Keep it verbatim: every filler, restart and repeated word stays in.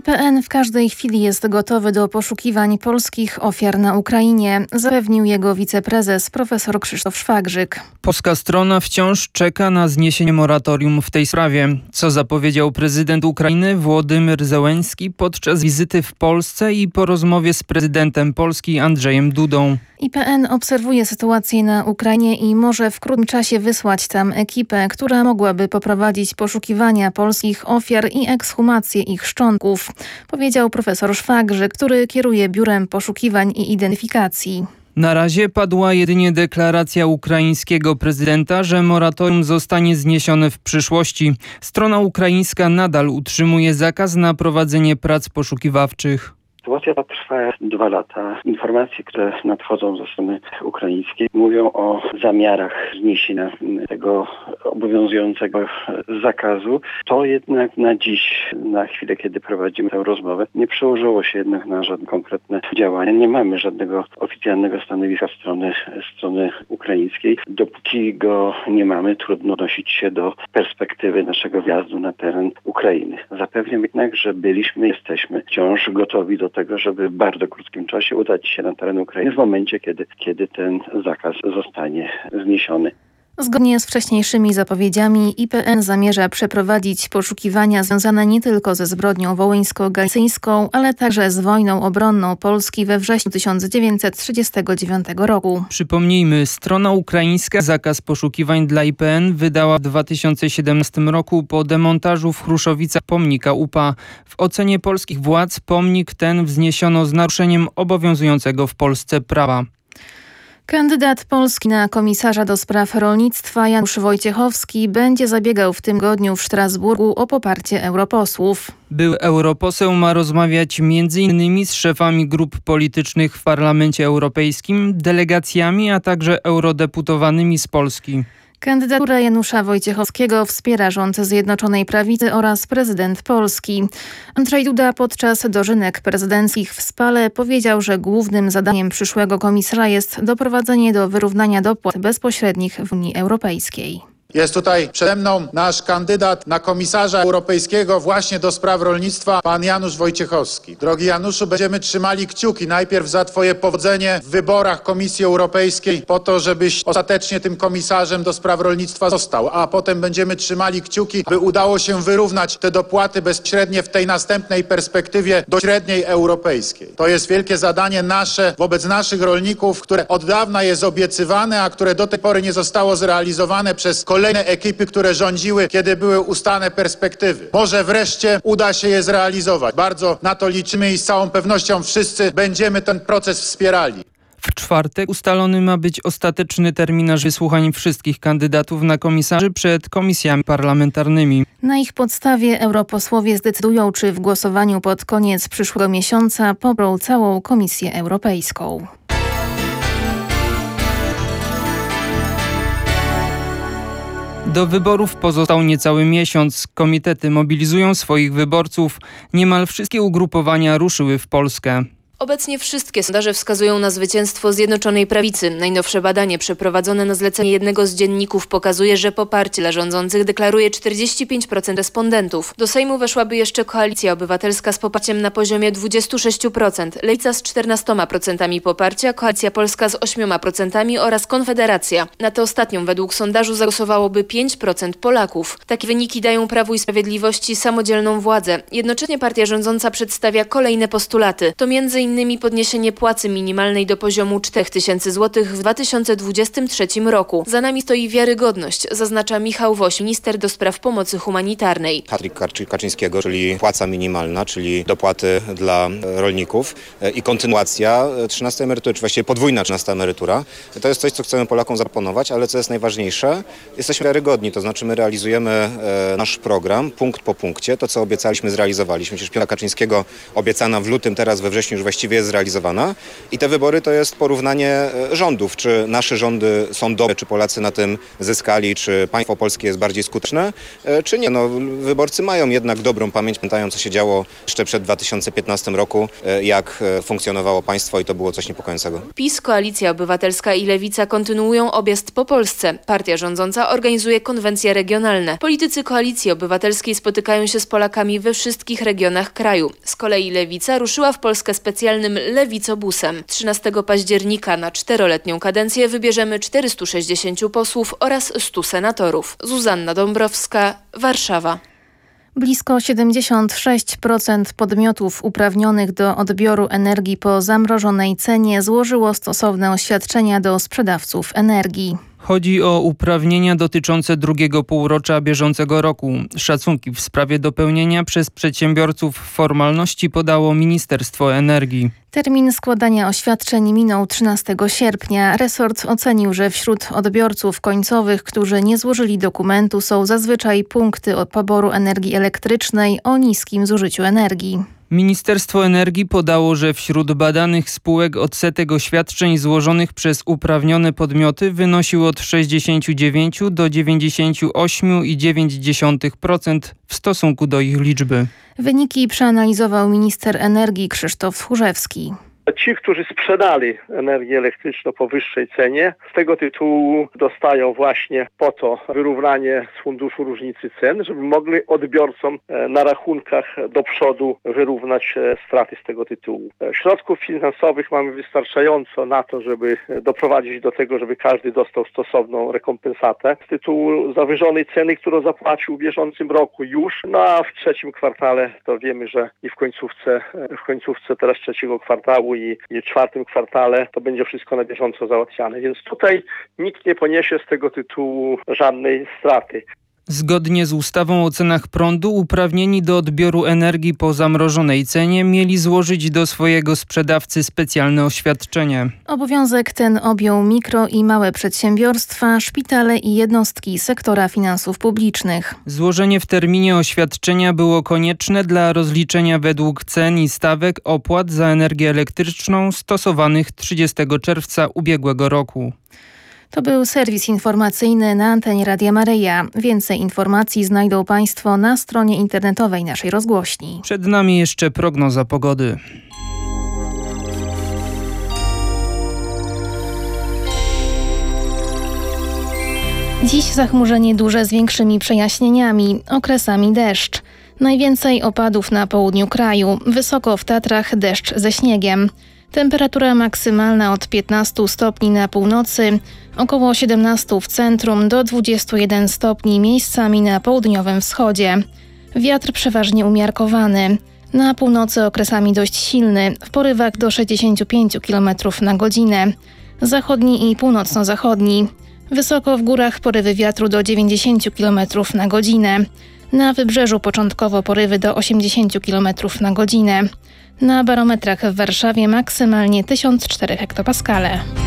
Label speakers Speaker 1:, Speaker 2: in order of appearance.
Speaker 1: I P N w każdej chwili jest gotowy do poszukiwań polskich ofiar na Ukrainie, zapewnił jego wiceprezes profesor Krzysztof Szwagrzyk.
Speaker 2: Polska strona wciąż czeka na zniesienie moratorium w tej sprawie, co zapowiedział prezydent Ukrainy Włodymyr Zełenski podczas wizyty w Polsce i po rozmowie z prezydentem Polski Andrzejem Dudą.
Speaker 1: I P N obserwuje sytuację na Ukrainie i może w krótkim czasie wysłać tam ekipę, która mogłaby poprowadzić poszukiwania polskich ofiar i ekshumację ich szczątków, powiedział profesor Szwagrzyk, który kieruje Biurem Poszukiwań i Identyfikacji.
Speaker 2: Na razie padła jedynie deklaracja ukraińskiego prezydenta, że moratorium zostanie zniesione w przyszłości. Strona ukraińska nadal utrzymuje zakaz na prowadzenie prac poszukiwawczych.
Speaker 3: Sytuacja ta trwa dwa lata. Informacje, które nadchodzą ze strony ukraińskiej, mówią o zamiarach zniesienia tego obowiązującego zakazu. To jednak na dziś, na chwilę, kiedy prowadzimy tę rozmowę, nie przełożyło się jednak na żadne konkretne działania. Nie mamy żadnego oficjalnego stanowiska strony, strony ukraińskiej. Dopóki go nie mamy, trudno odnosić się do perspektywy naszego wjazdu na teren Ukrainy. Zapewniam jednak, że byliśmy, jesteśmy wciąż gotowi do tego, żeby w bardzo krótkim czasie udać się na teren Ukrainy w momencie, kiedy, kiedy ten zakaz zostanie zniesiony.
Speaker 1: Zgodnie z wcześniejszymi zapowiedziami I P N zamierza przeprowadzić poszukiwania związane nie tylko ze zbrodnią wołyńsko-galicyjską, ale także z wojną obronną Polski we wrześniu tysiąc dziewięćset trzydziestego dziewiątego roku.
Speaker 2: Przypomnijmy, strona ukraińska zakaz poszukiwań dla I P N wydała w dwa tysiące siedemnastym roku po demontażu w Chruszowicach pomnika U P A. W ocenie polskich władz pomnik ten wzniesiono z naruszeniem obowiązującego w Polsce prawa.
Speaker 1: Kandydat Polski na komisarza do spraw rolnictwa Janusz Wojciechowski będzie zabiegał w tym tygodniu w Strasburgu o poparcie europosłów.
Speaker 2: Były europoseł ma rozmawiać między innymi z szefami grup politycznych w Parlamencie Europejskim, delegacjami, a także eurodeputowanymi z Polski.
Speaker 1: Kandydaturę Janusza Wojciechowskiego wspiera rząd Zjednoczonej Prawicy oraz prezydent Polski. Andrzej Duda podczas dożynek prezydenckich w Spale powiedział, że głównym zadaniem przyszłego komisarza jest doprowadzenie do wyrównania dopłat bezpośrednich w Unii Europejskiej.
Speaker 4: Jest tutaj przede mną nasz kandydat na komisarza europejskiego właśnie do spraw rolnictwa, pan Janusz Wojciechowski. Drogi Januszu, będziemy trzymali kciuki najpierw za twoje powodzenie w wyborach Komisji Europejskiej po to, żebyś ostatecznie tym komisarzem do spraw rolnictwa został, a potem będziemy trzymali kciuki, by udało się wyrównać te dopłaty bezpośrednie w tej następnej perspektywie do średniej europejskiej. To jest wielkie zadanie nasze wobec naszych rolników, które od dawna jest obiecywane, a które do tej pory nie zostało zrealizowane przez kolejne ekipy, które rządziły, kiedy były ustalane perspektywy. Może wreszcie uda się je zrealizować. Bardzo na to liczymy i z całą pewnością wszyscy będziemy ten proces wspierali.
Speaker 2: W czwartek ustalony ma być ostateczny terminarz wysłuchań wszystkich kandydatów na komisarzy przed komisjami parlamentarnymi.
Speaker 1: Na ich podstawie europosłowie zdecydują, czy w głosowaniu pod koniec przyszłego miesiąca poprą całą Komisję Europejską.
Speaker 2: Do wyborów pozostał niecały miesiąc. Komitety mobilizują swoich wyborców. Niemal wszystkie ugrupowania ruszyły w Polskę.
Speaker 5: Obecnie wszystkie sondaże wskazują na zwycięstwo Zjednoczonej Prawicy. Najnowsze badanie przeprowadzone na zlecenie jednego z dzienników pokazuje, że poparcie dla rządzących deklaruje czterdzieści pięć procent respondentów. Do Sejmu weszłaby jeszcze Koalicja Obywatelska z poparciem na poziomie dwadzieścia sześć procent, Lewica z czternastoma procentami poparcia, Koalicja Polska z ośmioma procentami oraz Konfederacja. Na tę ostatnią według sondażu zagłosowałoby pięć procent Polaków. Takie wyniki dają Prawu i Sprawiedliwości samodzielną władzę. Jednocześnie partia rządząca przedstawia kolejne postulaty. To między innymi podniesienie płacy minimalnej do poziomu cztery tysiące złotych w dwa tysiące dwudziestym trzecim roku. Za nami stoi wiarygodność, zaznacza Michał Woś, minister do spraw pomocy humanitarnej.
Speaker 6: Hatryk Kaczyńskiego, czyli płaca minimalna, czyli dopłaty dla rolników i kontynuacja trzynastej emerytury, czy właściwie podwójna trzynasta emerytura. To jest coś, co chcemy Polakom zaproponować, ale co jest najważniejsze, jesteśmy wiarygodni, to znaczy my realizujemy nasz program punkt po punkcie. To, co obiecaliśmy, zrealizowaliśmy. Przecież piątka Kaczyńskiego obiecana w lutym, teraz we wrześniu już właściwie właściwie jest zrealizowana. I te wybory to jest porównanie rządów, czy nasze rządy są dobre, czy Polacy na tym zyskali, czy państwo polskie jest bardziej skuteczne, czy nie. No, wyborcy mają jednak dobrą pamięć, pamiętają co się działo jeszcze przed dwa tysiące piętnastym roku, jak funkcjonowało państwo i to było coś niepokojącego.
Speaker 5: PiS, Koalicja Obywatelska i Lewica kontynuują objazd po Polsce. Partia rządząca organizuje konwencje regionalne. Politycy Koalicji Obywatelskiej spotykają się z Polakami we wszystkich regionach kraju. Z kolei Lewica ruszyła w Polskę specjalnym lewicobusem. trzynastego października na czteroletnią kadencję wybierzemy czterystu sześćdziesięciu posłów oraz stu senatorów. Zuzanna Dąbrowska, Warszawa.
Speaker 1: Blisko siedemdziesiąt sześć procent podmiotów uprawnionych do odbioru energii po zamrożonej cenie złożyło stosowne oświadczenia do sprzedawców energii.
Speaker 2: Chodzi o uprawnienia dotyczące drugiego półrocza bieżącego roku. Szacunki w sprawie dopełnienia przez przedsiębiorców formalności podało Ministerstwo Energii.
Speaker 1: Termin składania oświadczeń minął trzynastego sierpnia. Resort ocenił, że wśród odbiorców końcowych, którzy nie złożyli dokumentu, są zazwyczaj punkty od poboru energii elektrycznej o niskim zużyciu energii.
Speaker 2: Ministerstwo Energii podało, że wśród badanych spółek odsetek oświadczeń złożonych przez uprawnione podmioty wynosił od sześćdziesiąt dziewięć do dziewięćdziesiąt osiem przecinek dziewięć procent w stosunku do ich liczby.
Speaker 1: Wyniki przeanalizował minister energii Krzysztof Tchórzewski.
Speaker 7: Ci, którzy sprzedali energię elektryczną po wyższej cenie, z tego tytułu dostają właśnie po to wyrównanie z funduszu różnicy cen, żeby mogli odbiorcom na rachunkach do przodu wyrównać straty z tego tytułu. Środków finansowych mamy wystarczająco na to, żeby doprowadzić do tego, żeby każdy dostał stosowną rekompensatę z tytułu zawyżonej ceny, którą zapłacił w bieżącym roku już, no a w trzecim kwartale to wiemy, że i w końcówce, w końcówce teraz trzeciego kwartału i w czwartym kwartale to będzie wszystko na bieżąco załatwiane. Więc tutaj nikt nie poniesie z tego tytułu żadnej straty.
Speaker 2: Zgodnie z ustawą o cenach prądu uprawnieni do odbioru energii po zamrożonej cenie mieli złożyć do swojego sprzedawcy specjalne oświadczenie.
Speaker 1: Obowiązek ten objął mikro i małe przedsiębiorstwa, szpitale i jednostki sektora finansów publicznych.
Speaker 2: Złożenie w terminie oświadczenia było konieczne dla rozliczenia według cen i stawek opłat za energię elektryczną stosowanych trzydziestego czerwca ubiegłego roku.
Speaker 1: To był serwis informacyjny na antenie Radia Maryja. Więcej informacji znajdą Państwo na stronie internetowej naszej rozgłośni.
Speaker 2: Przed nami jeszcze prognoza pogody.
Speaker 1: Dziś zachmurzenie duże z większymi przejaśnieniami, okresami deszcz. Najwięcej opadów na południu kraju, wysoko w Tatrach deszcz ze śniegiem. Temperatura maksymalna od piętnastu stopni na północy, około siedemnaście w centrum do dwudziestu jeden stopni miejscami na południowym wschodzie. Wiatr przeważnie umiarkowany. Na północy okresami dość silny, w porywach do sześćdziesięciu pięciu kilometrów na godzinę. Zachodni i północno-zachodni. Wysoko w górach porywy wiatru do dziewięćdziesięciu kilometrów na godzinę. Na wybrzeżu początkowo porywy do osiemdziesięciu kilometrów na godzinę. Na barometrach w Warszawie maksymalnie tysiąc cztery hektopaskale.